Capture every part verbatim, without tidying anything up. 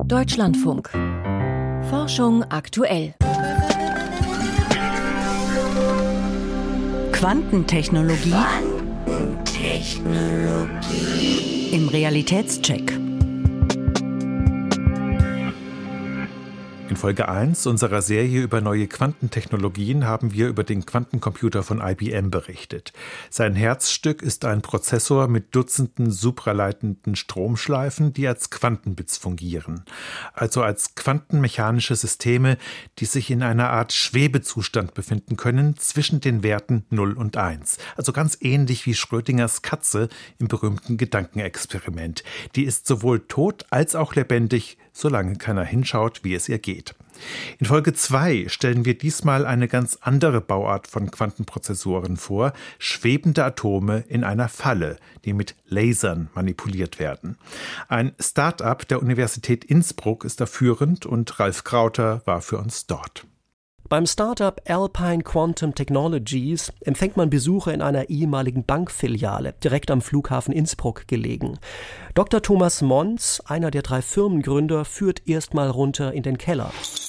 Deutschlandfunk. Forschung aktuell. Quantentechnologie, Quantentechnologie. Im Realitätscheck. In Folge eins unserer Serie über neue Quantentechnologien haben wir über den Quantencomputer von I B M berichtet. Sein Herzstück ist ein Prozessor mit Dutzenden supraleitenden Stromschleifen, die als Quantenbits fungieren. Also als quantenmechanische Systeme, die sich in einer Art Schwebezustand befinden können zwischen den Werten null und eins. Also ganz ähnlich wie Schrödingers Katze im berühmten Gedankenexperiment. Die ist sowohl tot als auch lebendig, solange keiner hinschaut, wie es ihr geht. In Folge zwei stellen wir diesmal eine ganz andere Bauart von Quantenprozessoren vor, schwebende Atome in einer Falle, die mit Lasern manipuliert werden. Ein Start-up der Universität Innsbruck ist da führend und Ralf Krauter war für uns dort. Beim Startup Alpine Quantum Technologies empfängt man Besucher in einer ehemaligen Bankfiliale, direkt am Flughafen Innsbruck gelegen. Doktor Thomas Mons, einer der drei Firmengründer, führt erstmal runter in den Keller.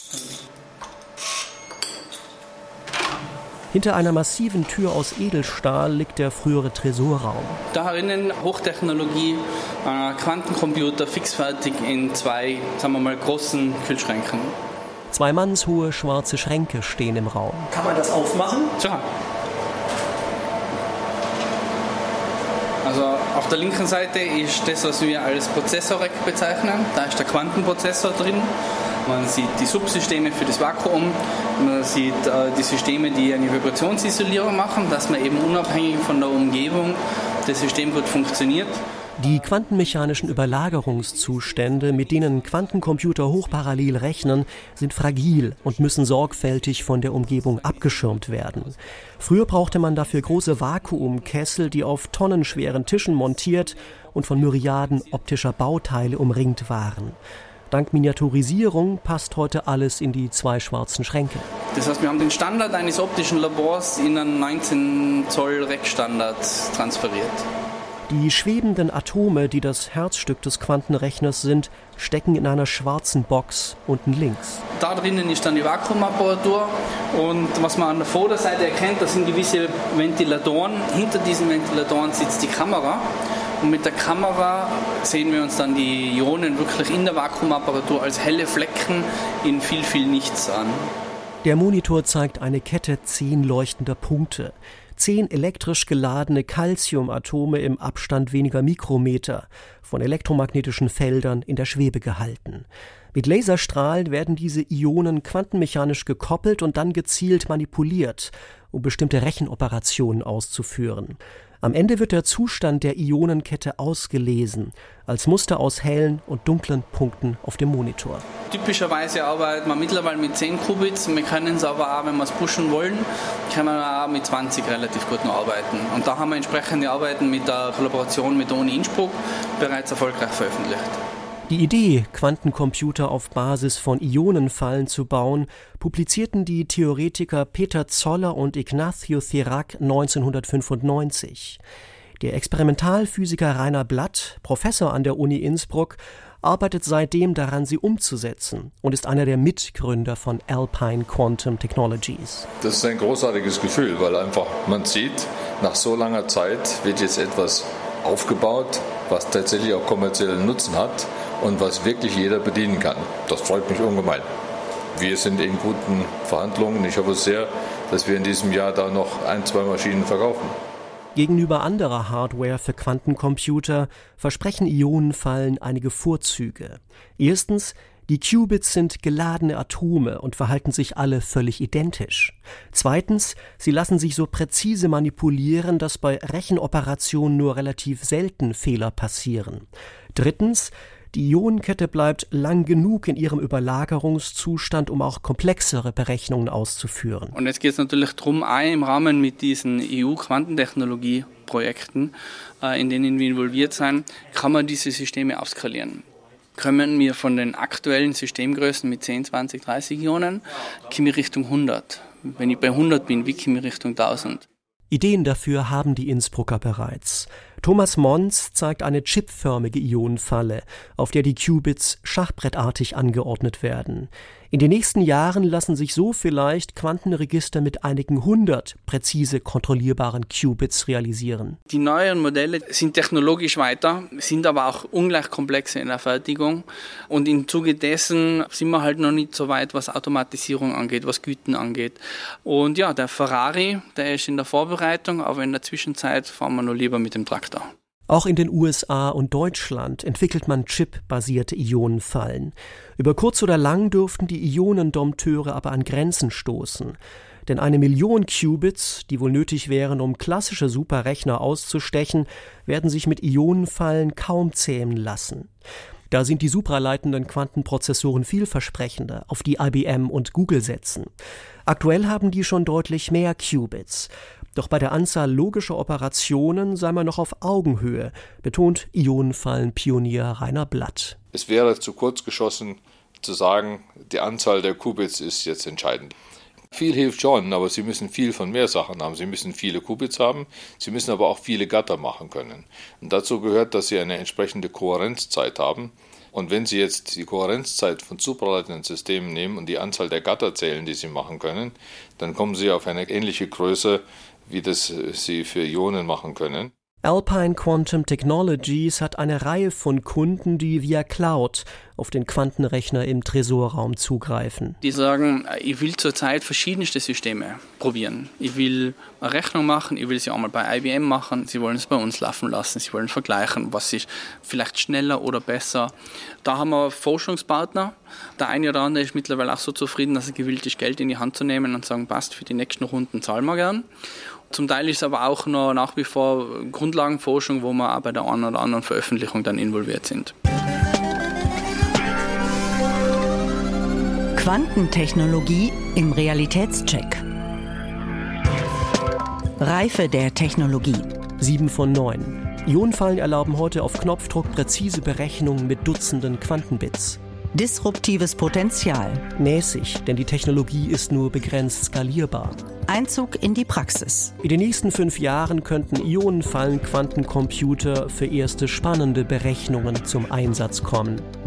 Hinter einer massiven Tür aus Edelstahl liegt der frühere Tresorraum. Da herinnen Hochtechnologie, äh, Quantencomputer, fixfertig in zwei, sagen wir mal, großen Kühlschränken. Zwei mannshohe schwarze Schränke stehen im Raum. Kann man das aufmachen? Ja. Also auf der linken Seite ist das, was wir als Prozessorrack bezeichnen. Da ist der Quantenprozessor drin. Man sieht die Subsysteme für das Vakuum. Man sieht äh, die Systeme, die eine Vibrationsisolierung machen, dass man eben unabhängig von der Umgebung das System gut funktioniert. Die quantenmechanischen Überlagerungszustände, mit denen Quantencomputer hochparallel rechnen, sind fragil und müssen sorgfältig von der Umgebung abgeschirmt werden. Früher brauchte man dafür große Vakuumkessel, die auf tonnenschweren Tischen montiert und von Myriaden optischer Bauteile umringt waren. Dank Miniaturisierung passt heute alles in die zwei schwarzen Schränke. Das heißt, wir haben den Standard eines optischen Labors in einen neunzehn Zoll Rack-Standard transferiert. Die schwebenden Atome, die das Herzstück des Quantenrechners sind, stecken in einer schwarzen Box unten links. Da drinnen ist dann die Vakuumapparatur und was man an der Vorderseite erkennt, das sind gewisse Ventilatoren. Hinter diesen Ventilatoren sitzt die Kamera und mit der Kamera sehen wir uns dann die Ionen wirklich in der Vakuumapparatur als helle Flecken in viel, viel Nichts an. Der Monitor zeigt eine Kette zehn leuchtender Punkte. Zehn elektrisch geladene Calciumatome im Abstand weniger Mikrometer, von elektromagnetischen Feldern in der Schwebe gehalten. Mit Laserstrahlen werden diese Ionen quantenmechanisch gekoppelt und dann gezielt manipuliert, um bestimmte Rechenoperationen auszuführen. Am Ende wird der Zustand der Ionenkette ausgelesen, als Muster aus hellen und dunklen Punkten auf dem Monitor. Typischerweise arbeiten wir mittlerweile mit zehn Qubits. Wir können es aber auch, wenn wir es pushen wollen, können wir auch mit zwanzig relativ gut noch arbeiten. Und da haben wir entsprechende Arbeiten mit der Kollaboration mit der Uni Innsbruck bereits erfolgreich veröffentlicht. Die Idee, Quantencomputer auf Basis von Ionenfallen zu bauen, publizierten die Theoretiker Peter Zoller und Ignacio Cirac neunzehnhundertfünfundneunzig. Der Experimentalphysiker Rainer Blatt, Professor an der Uni Innsbruck, arbeitet seitdem daran, sie umzusetzen und ist einer der Mitgründer von Alpine Quantum Technologies. Das ist ein großartiges Gefühl, weil einfach man sieht, nach so langer Zeit wird jetzt etwas aufgebaut, was tatsächlich auch kommerziellen Nutzen hat und was wirklich jeder bedienen kann. Das freut mich ungemein. Wir sind in guten Verhandlungen. Ich hoffe sehr, dass wir in diesem Jahr da noch ein, zwei Maschinen verkaufen. Gegenüber anderer Hardware für Quantencomputer versprechen Ionenfallen einige Vorzüge. Erstens, die Qubits sind geladene Atome und verhalten sich alle völlig identisch. Zweitens, sie lassen sich so präzise manipulieren, dass bei Rechenoperationen nur relativ selten Fehler passieren. Drittens, die Ionenkette bleibt lang genug in ihrem Überlagerungszustand, um auch komplexere Berechnungen auszuführen. Und jetzt geht es natürlich darum, auch im Rahmen mit diesen E U-Quantentechnologie-Projekten, in denen wir involviert sind, kann man diese Systeme aufskalieren. Kommen wir von den aktuellen Systemgrößen mit zehn, zwanzig, dreißig Ionen, komme ich Richtung hundert. Wenn ich bei hundert bin, wie komme ich Richtung tausend? Ideen dafür haben die Innsbrucker bereits. Thomas Mons zeigt eine chipförmige Ionenfalle, auf der die Qubits schachbrettartig angeordnet werden. In den nächsten Jahren lassen sich so vielleicht Quantenregister mit einigen hundert präzise kontrollierbaren Qubits realisieren. Die neueren Modelle sind technologisch weiter, sind aber auch ungleich komplexer in der Fertigung. Und im Zuge dessen sind wir halt noch nicht so weit, was Automatisierung angeht, was Güten angeht. Und ja, der Ferrari, der ist in der Vorbereitung, aber in der Zwischenzeit fahren wir nur lieber mit dem Traktor. Auch in den U S A und Deutschland entwickelt man chipbasierte Ionenfallen. Über kurz oder lang dürften die Ionendompteure aber an Grenzen stoßen. Denn eine Million Qubits, die wohl nötig wären, um klassische Superrechner auszustechen, werden sich mit Ionenfallen kaum zähmen lassen. Da sind die supraleitenden Quantenprozessoren vielversprechender, auf die I B M und Google setzen. Aktuell haben die schon deutlich mehr Qubits. Doch bei der Anzahl logischer Operationen sei man noch auf Augenhöhe, betont Ionenfallen-Pionier Rainer Blatt. Es wäre zu kurz geschossen zu sagen, die Anzahl der Qubits ist jetzt entscheidend. Viel hilft schon, aber Sie müssen viel von mehr Sachen haben. Sie müssen viele Qubits haben, Sie müssen aber auch viele Gatter machen können. Und dazu gehört, dass Sie eine entsprechende Kohärenzzeit haben. Und wenn Sie jetzt die Kohärenzzeit von supraleitenden Systemen nehmen und die Anzahl der Gatter zählen, die Sie machen können, dann kommen Sie auf eine ähnliche Größe, wie das Sie für Ionen machen können. Alpine Quantum Technologies hat eine Reihe von Kunden, die via Cloud auf den Quantenrechner im Tresorraum zugreifen. Die sagen, ich will zurzeit verschiedenste Systeme probieren. Ich will eine Rechnung machen, ich will sie einmal bei I B M machen, sie wollen es bei uns laufen lassen, sie wollen vergleichen, was ist vielleicht schneller oder besser. Da haben wir Forschungspartner. Der eine oder andere ist mittlerweile auch so zufrieden, dass er gewillt ist, Geld in die Hand zu nehmen und sagen, passt, für die nächsten Runden zahlen wir gern. Zum Teil ist es aber auch noch nach wie vor Grundlagenforschung, wo wir auch bei der einen oder anderen Veröffentlichung dann involviert sind. Quantentechnologie im Realitätscheck. Reife der Technologie. Sieben von neun. Ionenfallen erlauben heute auf Knopfdruck präzise Berechnungen mit Dutzenden Quantenbits. Disruptives Potenzial. Mäßig, denn die Technologie ist nur begrenzt skalierbar. Einzug in die Praxis. In den nächsten fünf Jahren könnten Ionenfallen-Quantencomputer für erste spannende Berechnungen zum Einsatz kommen.